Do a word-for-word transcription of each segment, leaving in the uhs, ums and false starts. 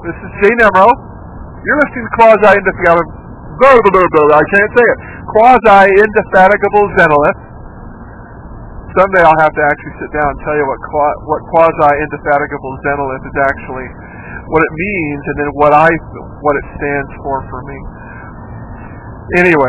This is Jay Nemro. You're listening to Quasi-Indefatigable, blah, blah, blah, blah, I can't say it, Quasi-Indefatigable Zenolith. Someday I'll have to actually sit down and tell you what, qua- what Quasi-Indefatigable Zenolith is actually, what it means, and then what I, what it stands for for me. Anyway.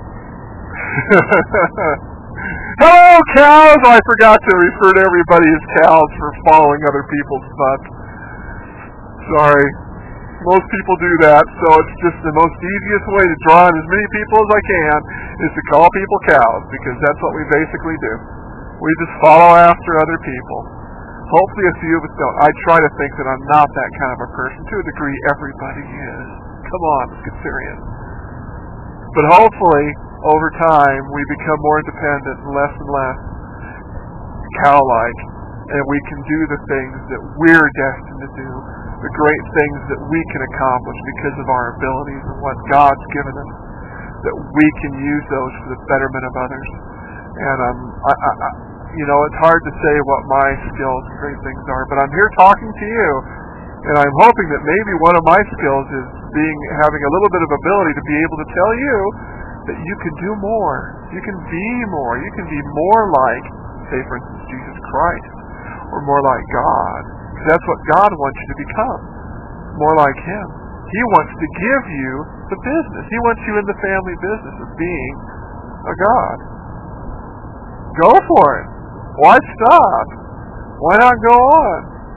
Hello, cows! Oh, I forgot to refer to everybody as cows for following other people's butts. Sorry. Most people do that, so it's just the most easiest way to draw in as many people as I can is to call people cows, because that's what we basically do. We just follow after other people. Hopefully a few of us don't. I try to think that I'm not that kind of a person. To a degree, everybody is. Come on, let's get serious. But hopefully, over time, we become more independent and less and less cow-like, and we can do the things that we're destined to do, the great things that we can accomplish because of our abilities and what God's given us, that we can use those for the betterment of others. And um, I, I, I, you know, it's hard to say what my skills and great things are, but I'm here talking to you, and I'm hoping that maybe one of my skills is being having a little bit of ability to be able to tell you that you can do more, you can be more, you can be more like, say for instance, Jesus Christ, or more like God, because that's what God wants you to become, more like Him. He wants to give you the business. He wants you in the family business of being a God. Go for it. Why stop? Why not go on?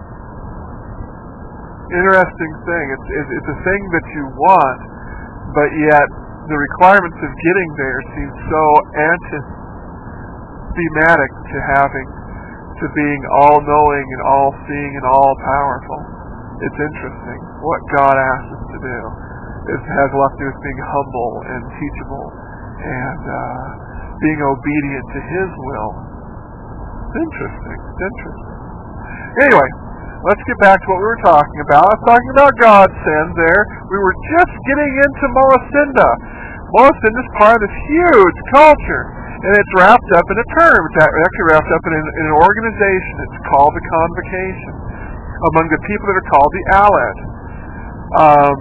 Interesting thing. It's, it's, it's a thing that you want, but yet the requirements of getting there seem so anti-thematic to having, to being all-knowing and all-seeing and all-powerful. It's interesting. What God asks us to do is has a lot to do with being humble and teachable and uh, being obedient to His will. It's interesting. It's interesting. Anyway, let's get back to what we were talking about. I was talking about God's sins there. We were just getting into Moacinda. Moacinda is part of this huge culture, and it's wrapped up in a term. It's actually wrapped up in an, in an organization. It's called the Convocation, among the people that are called the Aled. Um,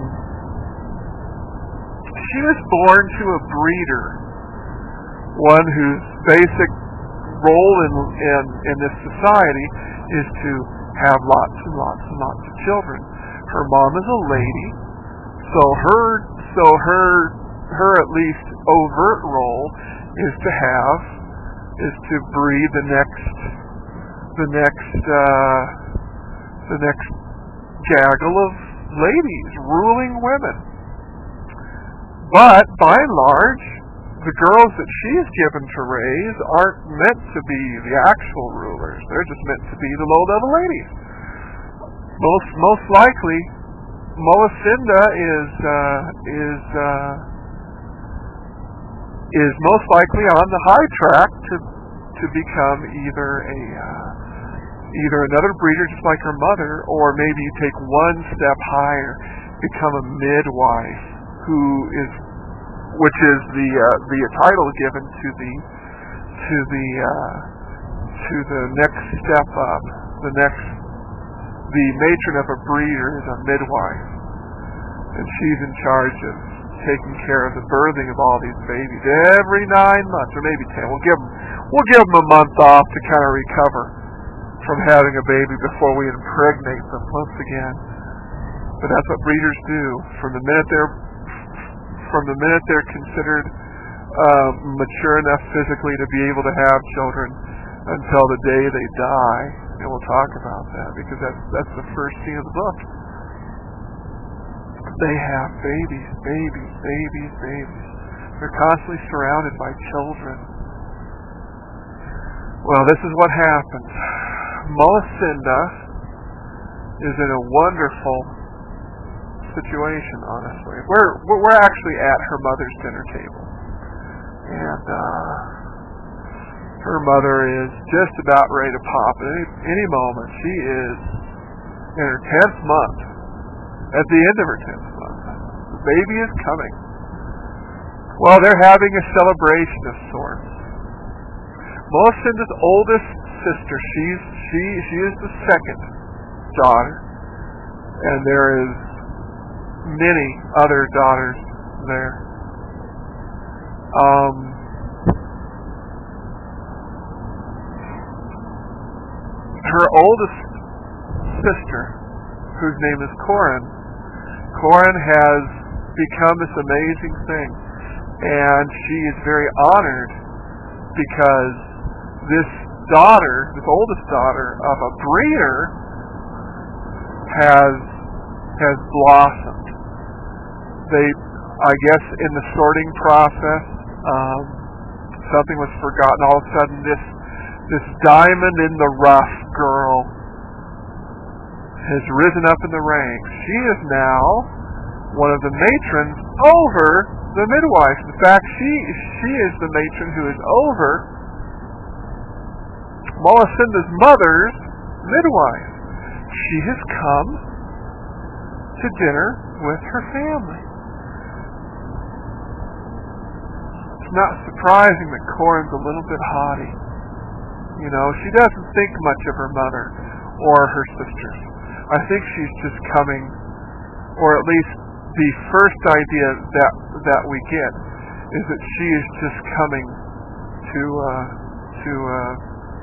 she was born to a breeder, one whose basic role in, in, in this society is to have lots and lots and lots of children. Her mom is a lady, so her so her her at least overt role is to have is to breed the next the next uh, the next gaggle of ladies, ruling women. But by and large, the girls that she's given to raise aren't meant to be the actual rulers. They're just meant to be the low-level ladies. Most most likely, Moacinda is uh, is uh, is most likely on the high track to to become either a uh, either another breeder just like her mother, or maybe you take one step higher, become a midwife, who is which is the uh, the title given to the to the uh, to the next step up. The next the matron of a breeder is a midwife, and she's in charge of taking care of the birthing of all these babies every nine months, or maybe ten. We'll give them we'll give them a month off to kind of recover from having a baby before we impregnate them once again. But that's what breeders do. From the minute they're From the minute they're considered uh, mature enough physically to be able to have children until the day they die, and we'll talk about that because that's that's the first scene of the book. They have babies, babies, babies, babies. They're constantly surrounded by children. Well, this is what happens. Moacinda is in a wonderful situation, honestly. We're we're actually at her mother's dinner table, and uh, her mother is just about ready to pop at any, any moment. She is in her tenth month, at the end of her tenth month. The baby is coming. Well, they're having a celebration of sorts. Moacinda's oldest sister, she's she she is the second daughter, and there is many other daughters there. Um, her oldest sister, whose name is Corin, Corin has become this amazing thing, and she is very honored because this daughter, this oldest daughter of a breeder, has has blossomed. They, I guess, in the sorting process, um, something was forgotten. All of a sudden, this this diamond in the rough girl has risen up in the ranks. She is now one of the matrons over the midwife. In fact, she she is the matron who is over Molacinda's mother's midwife. She has come to dinner with her family. It's not surprising that Corin's a little bit haughty. You know, she doesn't think much of her mother or her sisters. I think she's just coming, or at least the first idea that that we get is that she is just coming to uh, to uh,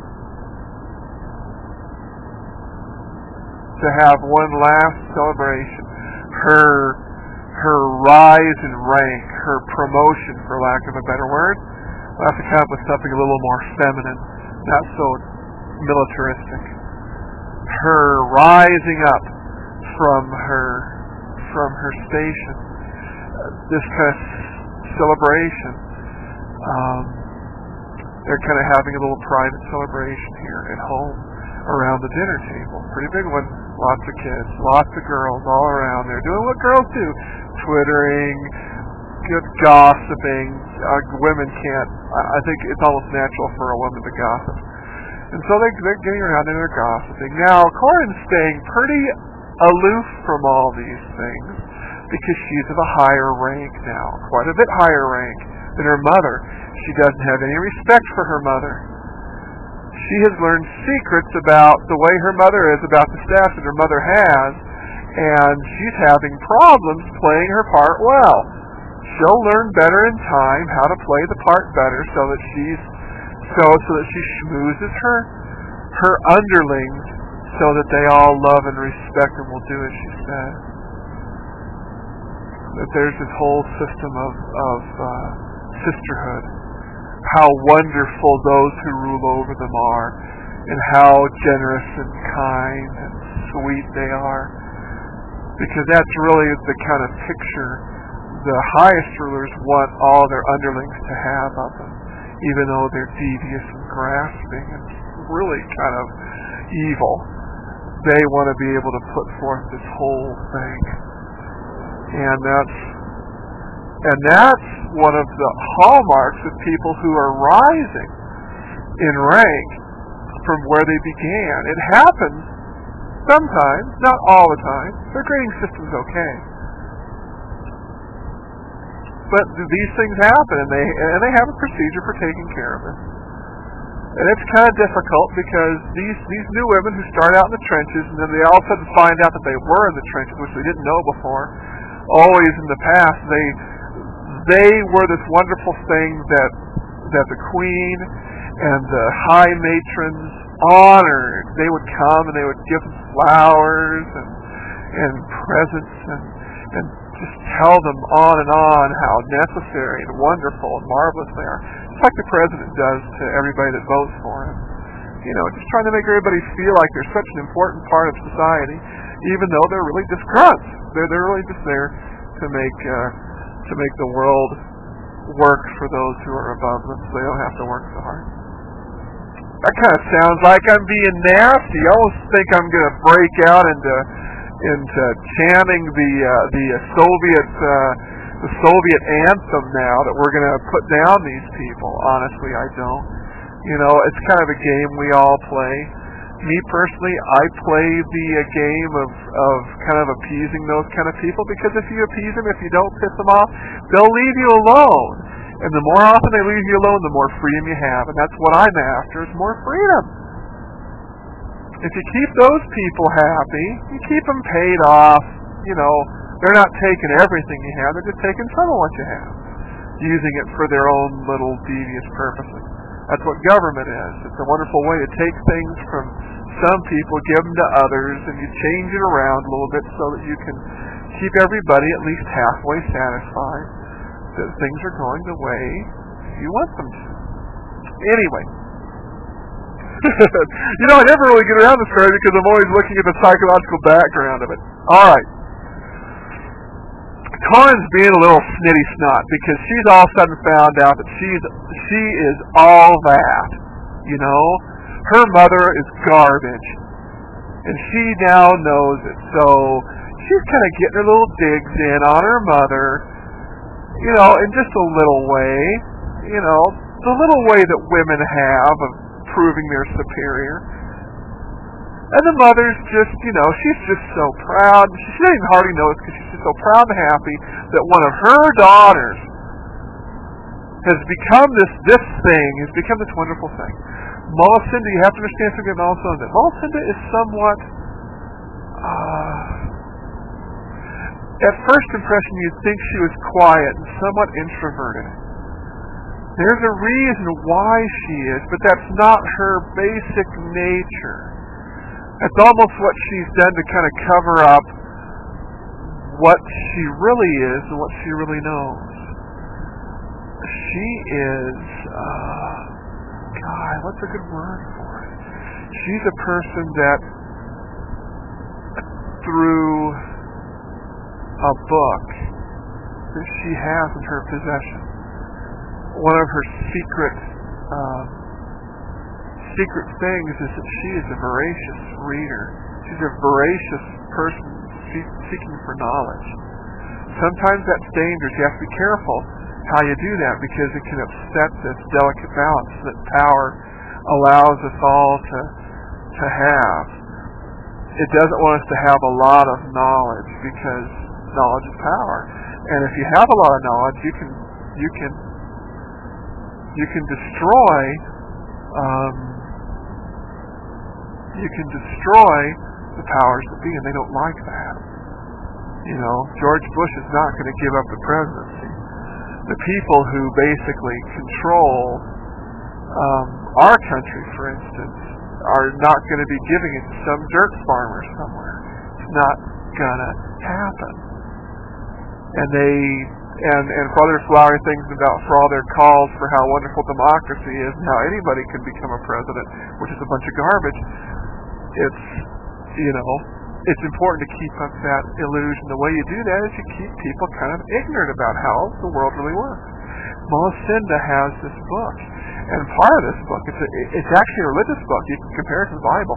to have one last celebration. Her her rise in rank, her promotion, for lack of a better word. We'll have to come up with something a little more feminine, not so militaristic. Her rising up from her from her station, uh, this kind of celebration. Um, they're kind of having a little private celebration here at home around the dinner table. Pretty big one. Lots of kids, lots of girls all around there doing what girls do. Twittering, good gossiping. Uh, women can't, I, I think it's almost natural for a woman to gossip. And so they, they're getting around and they're gossiping. Now, Corin's staying pretty aloof from all these things because she's of a higher rank now, quite a bit higher rank than her mother. She doesn't have any respect for her mother. She has learned secrets about the way her mother is, about the staff that her mother has, and she's having problems playing her part well. She'll learn better in time how to play the part better so that she's so so that she schmoozes her her underlings so that they all love and respect and will do as she says. That there's this whole system of, of uh, sisterhood. How wonderful those who rule over them are, and how generous and kind and sweet they are. Because that's really the kind of picture the highest rulers want all their underlings to have of them, even though they're devious and grasping and really kind of evil. They want to be able to put forth this whole thing. And that's And that's one of the hallmarks of people who are rising in rank from where they began. It happens sometimes, not all the time. Their grading system's okay. But these things happen, and they and they have a procedure for taking care of it. And it's kind of difficult because these, these new women who start out in the trenches, and then they all of a sudden find out that they were in the trenches, which they didn't know before, always in the past, they... They were this wonderful thing that that the queen and the high matrons honored. They would come and they would give them flowers and and presents and and just tell them on and on how necessary and wonderful and marvelous they are. Just like the president does to everybody that votes for him. You know, just trying to make everybody feel like they're such an important part of society, even though they're really just grunts. They're they're really just there to make. Uh, to make the world work for those who are above them so they don't have to work so hard. That kind of sounds like I'm being nasty. I almost think I'm going to break out into into chanting the uh, the uh, Soviet uh, the Soviet anthem now that we're going to put down these people. Honestly, I don't. You know, it's kind of a game we all play. Me personally, I play the uh, game of, of kind of appeasing those kind of people, because if you appease them, if you don't piss them off, they'll leave you alone. And the more often they leave you alone, the more freedom you have. And that's what I'm after, is more freedom. If you keep those people happy, you keep them paid off, you know, They're not taking everything you have, they're just taking some of what you have, using it for their own little devious purposes. That's what government is. It's a wonderful way to take things from some people, give them to others, and you change it around a little bit so that you can keep everybody at least halfway satisfied that things are going the way you want them to. Anyway. You know, I never really get around the story because I'm always looking at the psychological background of it. Alright. Corin's being a little snitty snot because she's all of a sudden found out that she's she is all that. You know? Her mother is garbage. And she now knows it. So she's kind of getting her little digs in on her mother, you know, in just a little way. You know, the little way that women have of proving they're superior. And the mother's just, you know, she's just so proud. She doesn't even hardly know it because she's just so proud and happy that one of her daughters has become this this thing, has become this wonderful thing. Melisende, you have to understand something about Melisende. Melisende is somewhat, uh, at first impression you'd think she was quiet and somewhat introverted. There's a reason why she is, but that's not her basic nature. That's almost what she's done to kind of cover up what she really is and what she really knows. She is, uh, God, what's a good word for it? She's a person that, through a book that she has in her possession, one of her secret uh, secret things is that she is a voracious reader. She's a voracious person see- seeking for knowledge. Sometimes that's dangerous. You have to be careful how you do that because it can upset this delicate balance that power allows us all to to have. It doesn't want us to have a lot of knowledge because knowledge is power. And if you have a lot of knowledge, you can you can you can destroy um, you can destroy the powers that be, and they don't like that. You know, George Bush is not going to give up the presidency. The people who basically control um, our country, for instance, are not going to be giving it to some dirt farmer somewhere. It's not going to happen. And they, and, and for other flowery things about, for all their calls for how wonderful democracy is and how anybody can become a president, which is a bunch of garbage, it's, you know, it's important to keep up that illusion. The way you do that is you keep people kind of ignorant about how the world really works. Melisende has this book, and part of this book, it's, a, it's actually a religious book, you can compare it to the Bible,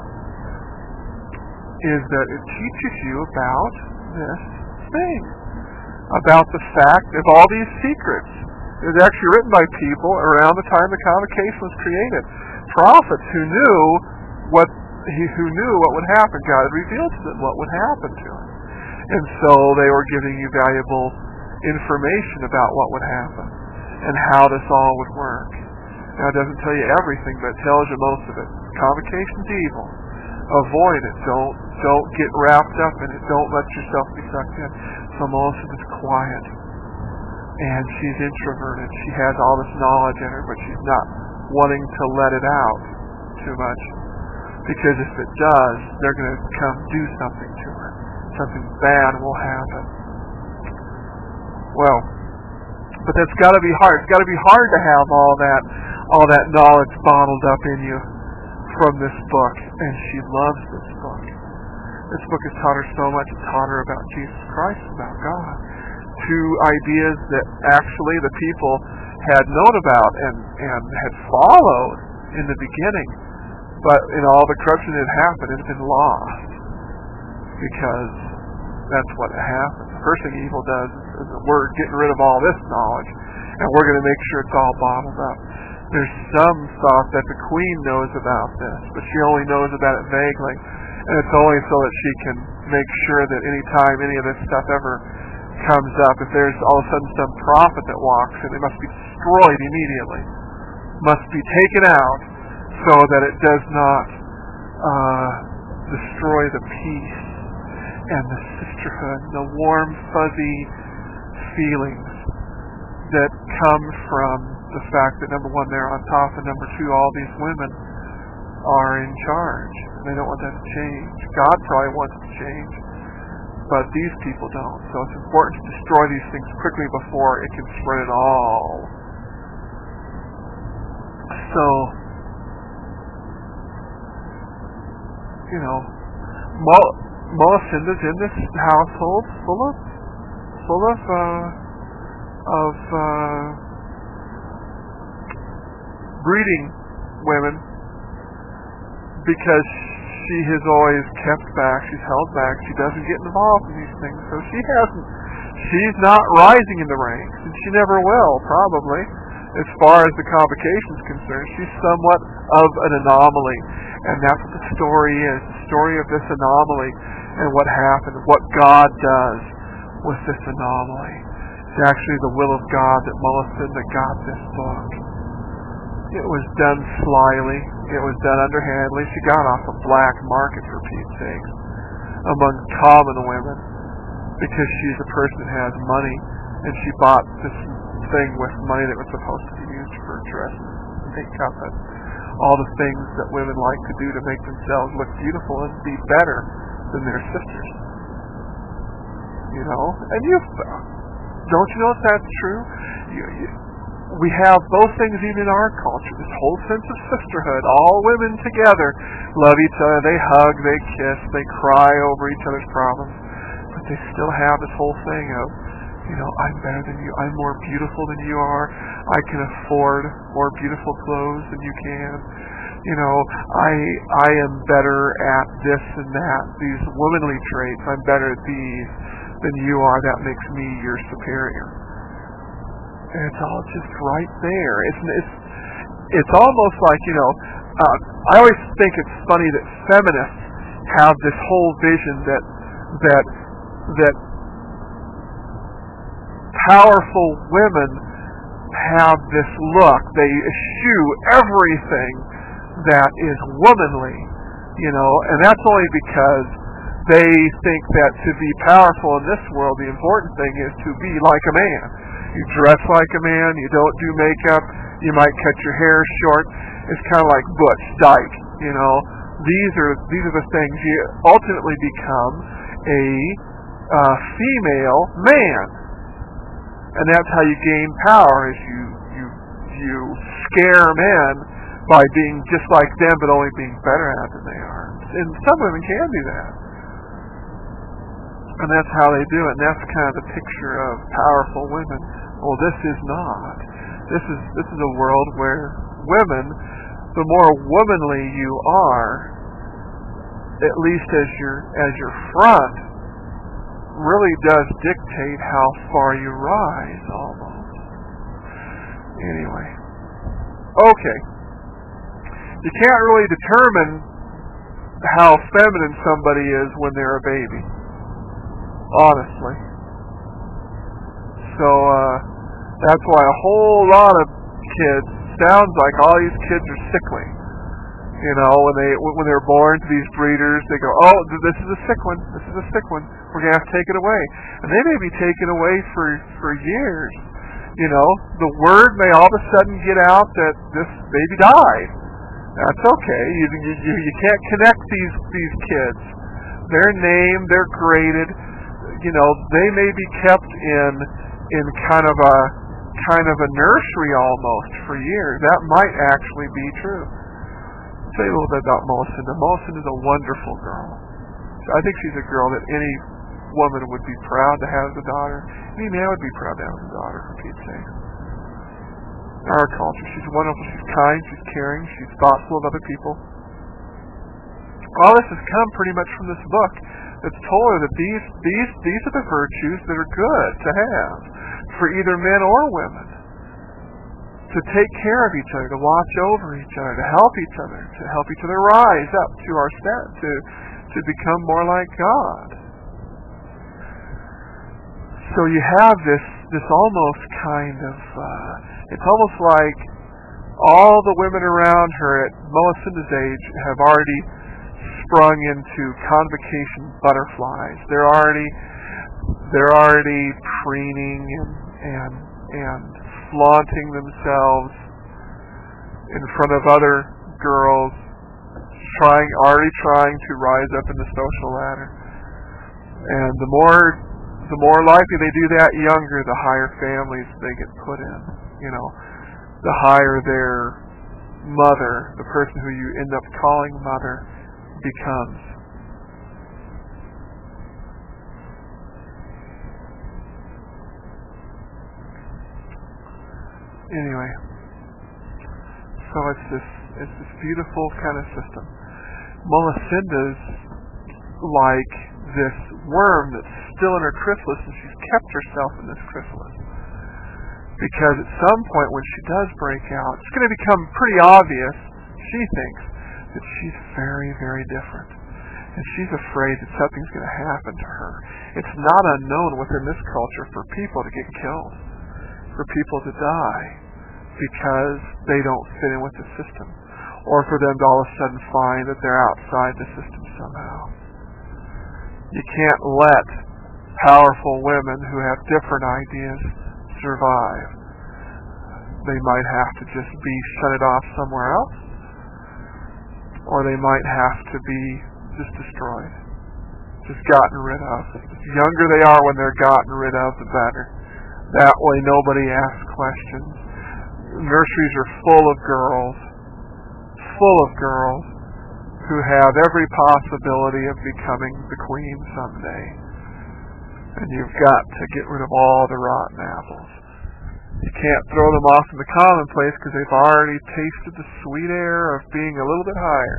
is that it teaches you about this thing, about the fact of all these secrets. It was actually written by people around the time the Convocation was created. Prophets who knew what He who knew what would happen. God had revealed to them what would happen to him. And so they were giving you valuable information about what would happen and how this all would work. Now it doesn't tell you everything, but it tells you most of it. Convocation's evil. Avoid it. Don't don't get wrapped up in it. Don't let yourself be sucked in. So Melissa is quiet. And she's introverted. She has all this knowledge in her, but she's not wanting to let it out too much. Because if it does, they're going to come do something to her. Something bad will happen. Well, but that's got to be hard. It's got to be hard to have all that, all that knowledge bottled up in you from this book. And she loves this book. This book has taught her so much. It's taught her about Jesus Christ, about God. Two ideas that actually the people had known about and, and had followed in the beginning. But in all the corruption that had happened, it had been lost. Because that's what happens. The first thing evil does is that we're getting rid of all this knowledge, and we're going to make sure it's all bottled up. There's some thought that the queen knows about this, but she only knows about it vaguely. And it's only so that she can make sure that any time any of this stuff ever comes up, if there's all of a sudden some prophet that walks in, it must be destroyed immediately. Must be taken out, so that it does not uh, destroy the peace. and the sisterhood, the warm, fuzzy feelings that come from the fact that, number one, they're on top, and number two, all these women are in charge. They don't want that to change. God probably wants it to change, but these people don't. So it's important to destroy these things quickly before it can spread at all. So, you know, Mo- Melissenda's in this household full of, full of, uh, of, uh, breeding women, because she has always kept back, she's held back, she doesn't get involved in these things, so she hasn't, she's not rising in the ranks, and she never will, probably, as far as the convocation is concerned. She's somewhat of an anomaly, and that's what the story is, the story of this anomaly, and what happened, what God does with this anomaly. It's actually the will of God that Melisenda got this book. It was done slyly. It was done underhandedly. She got off a black market, for Pete's sake, among common women, because she's a person that has money, and she bought this thing with money that was supposed to be used for dresses, makeup, and all the things that women like to do to make themselves look beautiful and be better than their sisters. You know? And you, don't you know if that's true? You, you, We have both things even in our culture, this whole sense of sisterhood, all women together love each other, they hug, they kiss, they cry over each other's problems, but they still have this whole thing of, you know, I'm better than you, I'm more beautiful than you are, I can afford more beautiful clothes than you can, you know, I I am better at this and that, these womanly traits, I'm better at these than you are, that makes me your superior. And it's all just right there. It's it's it's almost like, you know, uh, I always think it's funny that feminists have this whole vision that that that powerful women have this look. They eschew everything that is womanly, you know, and that's only because they think that to be powerful in this world, the important thing is to be like a man. You dress like a man, you don't do makeup, you might cut your hair short. It's kind of like Butch, Dyke, you know. These are these are the things. You ultimately become a uh, female man. And that's how you gain power, is you, you, you scare men by being just like them, but only being better at it than they are. And some women can do that. And that's how they do it. And that's kind of the picture of powerful women. Well, this is not. This is this is a world where women, the more womanly you are, at least as your as your front, really does dictate how far you rise, almost. Anyway. Okay. You can't really determine how feminine somebody is when they're a baby. Honestly. So, uh, that's why a whole lot of kids, sounds like all these kids are sickly. You know, when they when they're born to these breeders, they go, oh, this is a sick one, this is a sick one, we're going to have to take it away. And they may be taken away for, for years. You know, the word may all of a sudden get out that this baby died. That's okay. You, you, you can't connect these, these kids. They're named, they're graded. You know, they may be kept in in kind of a kind of a nursery almost for years. That might actually be true. I'll tell you a little bit about Melisenda. Melisenda is a wonderful girl. I think she's a girl that any woman would be proud to have as a daughter. Any man would be proud to have as a daughter, for Pete's sake. In our culture, she's wonderful. She's kind. She's caring. She's thoughtful of other people. All this has come pretty much from this book. It's told her that these these these are the virtues that are good to have for either men or women. To take care of each other, to watch over each other, to help each other, to help each other rise up to our stat, to to become more like God. So you have this this almost kind of uh, it's almost like all the women around her at Melissenda's age have already sprung into convocation butterflies. They're already they're already preening and and and flaunting themselves in front of other girls, trying already trying to rise up in the social ladder. And the more the more likely they do that, younger, the higher families they get put in. You know, the higher their mother, the person who you end up calling mother, becomes. Anyway, so it's this it's this beautiful kind of system. Mollacinda's like this worm that's still in her chrysalis, and she's kept herself in this chrysalis. Because at some point when she does break out, it's going to become pretty obvious, she thinks, that she's very, very different. And she's afraid that something's going to happen to her. It's not unknown within this culture for people to get killed, for people to die, because they don't fit in with the system, or for them to all of a sudden find that they're outside the system somehow. You can't let powerful women who have different ideas survive. They might have to just be shut it off somewhere else, or they might have to be just destroyed, just gotten rid of. The younger they are when they're gotten rid of, the better. That way nobody asks questions. Nurseries are full of girls, full of girls who have every possibility of becoming the queen someday. And you've got to get rid of all the rotten apples. You can't throw them off in the commonplace because they've already tasted the sweet air of being a little bit higher.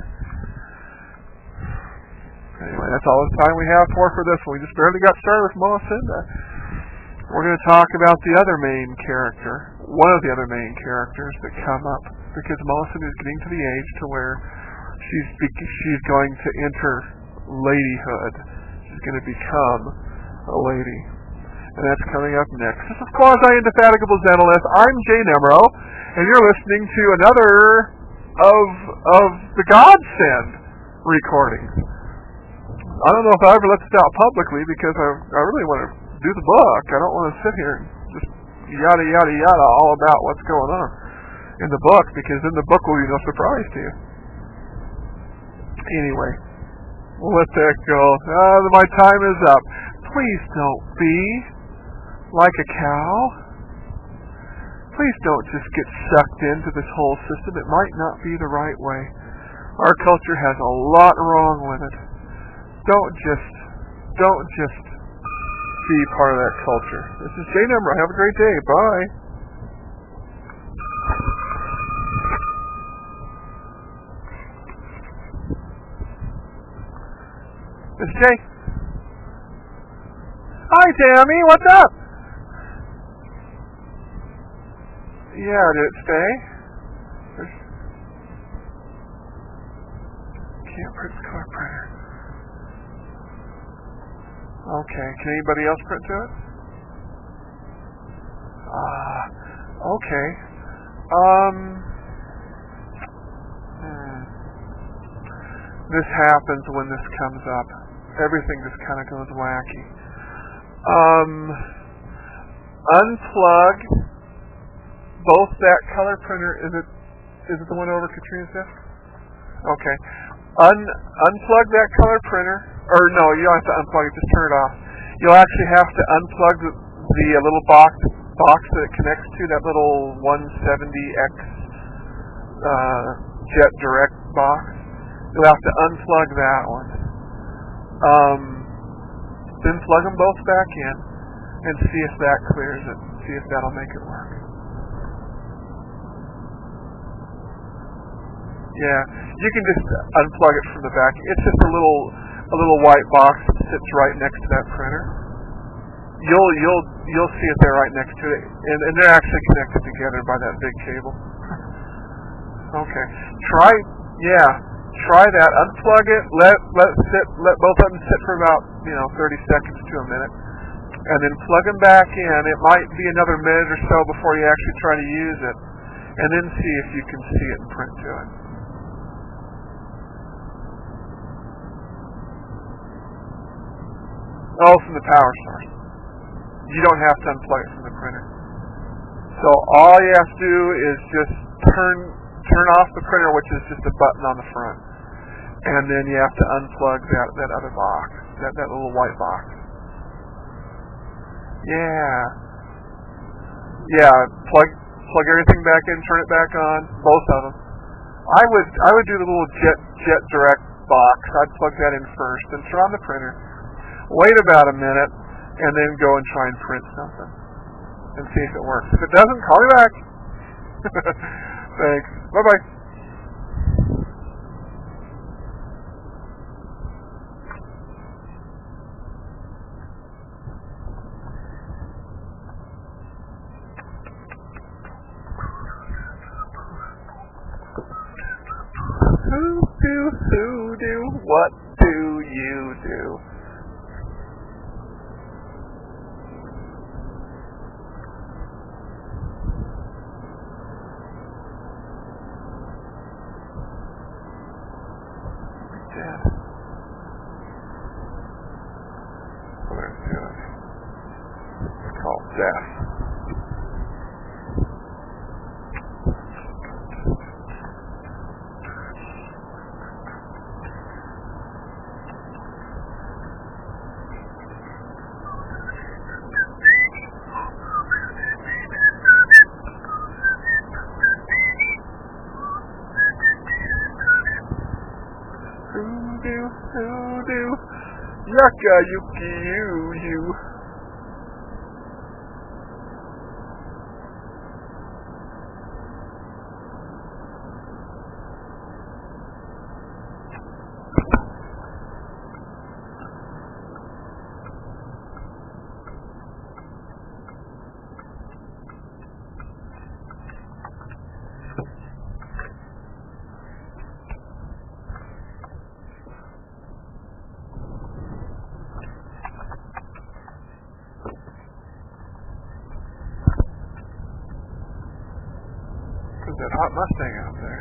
Anyway, that's all the time we have for for this one. We just barely got started with Mollacinda. We're going to talk about the other main character, one of the other main characters that come up, because Mollacinda is getting to the age to where she's she's going to enter ladyhood. She's going to become a lady. And that's coming up next. This is Quasi-Indefatigable Xenolith. I'm Jay Nemro, and you're listening to another of of the Godsend recordings. I don't know if I ever let this out publicly because I I really want to do the book. I don't want to sit here and just yada yada yada all about what's going on in the book, because then the book will be no surprise to you. Anyway, we'll let that go. Uh, my time is up. Please don't be like a cow. Please don't just get sucked into this whole system. It might not be the right way. Our culture has a lot wrong with it. Don't just, don't just be part of that culture. This is Jay Nemro. Have a great day. Bye. This is Jay. Hi, Tammy. What's up? Yeah, did it stay? There's... Can't print the color printer. Okay, can anybody else print to it? Ah, uh, okay. Um, hmm. This happens when this comes up. Everything just kind of goes wacky. Um, unplug both that color printer. Is it is it the one over Katrina's desk? Okay. Un unplug that color printer. Or no, you don't have to unplug it. Just turn it off. You'll actually have to unplug the, the uh, little box box that it connects to. That little one seventy X uh, Jet Direct box. You'll have to unplug that one. Um, then plug them both back in and see if that clears it. See if that'll make it work. Yeah, you can just unplug it from the back. It's just a little a little white box that sits right next to that printer. You'll you'll you'll see it there right next to it, and, and they're actually connected together by that big cable. Okay, try yeah. Try that. Unplug it. Let let it sit. Let both of them sit for about you know thirty seconds to a minute, and then plug them back in. It might be another minute or so before you actually try to use it, and then see if you can see it and print to it. Oh, from the power source. You don't have to unplug it from the printer. So all you have to do is just turn turn off the printer, which is just a button on the front. And then you have to unplug that, that other box, that, that little white box. Yeah. Yeah, plug plug everything back in, turn it back on, both of them. I would I would do the little Jet Jet Direct box. I'd plug that in first, then turn on the printer. Wait about a minute, and then go and try and print something, and see if it works. If it doesn't, call me back. Thanks. Bye bye. Who do, who do, what do you do? Dead. What are we doing? It's called death. Hoodoo, hoodoo, yucca, yuki, you, you. That hot Mustang out there.